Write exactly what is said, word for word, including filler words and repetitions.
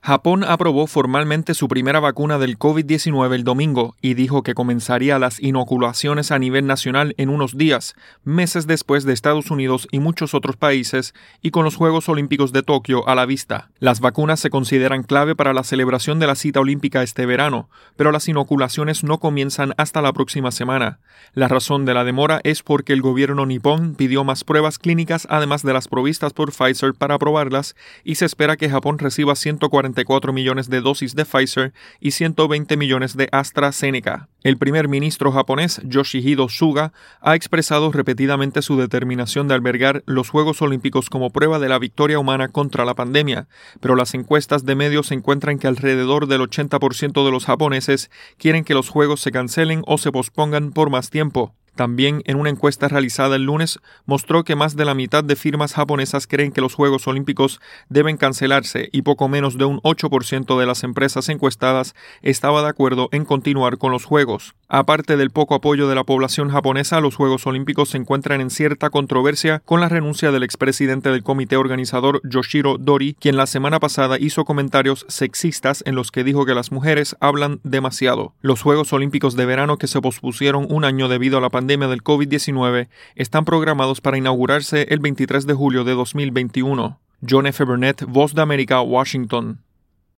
Japón aprobó formalmente su primera vacuna del COVID diecinueve el domingo y dijo que comenzaría las inoculaciones a nivel nacional en unos días, meses después de Estados Unidos y muchos otros países, y con los Juegos Olímpicos de Tokio a la vista. Las vacunas se consideran clave para la celebración de la cita olímpica este verano, pero las inoculaciones no comienzan hasta la próxima semana. La razón de la demora es porque el gobierno nipón pidió más pruebas clínicas además de las provistas por Pfizer para aprobarlas, y se espera que Japón reciba ciento cuarenta y cuatro millones de dosis de Pfizer y ciento veinte millones de AstraZeneca. El primer ministro japonés, Yoshihide Suga, ha expresado repetidamente su determinación de albergar los Juegos Olímpicos como prueba de la victoria humana contra la pandemia, pero las encuestas de medios encuentran que alrededor del ochenta por ciento de los japoneses quieren que los Juegos se cancelen o se pospongan por más tiempo. También, en una encuesta realizada el lunes, mostró que más de la mitad de firmas japonesas creen que los Juegos Olímpicos deben cancelarse y poco menos de un ocho por ciento de las empresas encuestadas estaba de acuerdo en continuar con los Juegos. Aparte del poco apoyo de la población japonesa, los Juegos Olímpicos se encuentran en cierta controversia con la renuncia del expresidente del comité organizador Yoshiro Dori, quien la semana pasada hizo comentarios sexistas en los que dijo que las mujeres hablan demasiado. Los Juegos Olímpicos de verano, que se pospusieron un año debido a la pandemia pandemia del COVID diecinueve, están programados para inaugurarse el veintitrés de julio de dos mil veintiuno. John F. Burnett, Voz de América, Washington.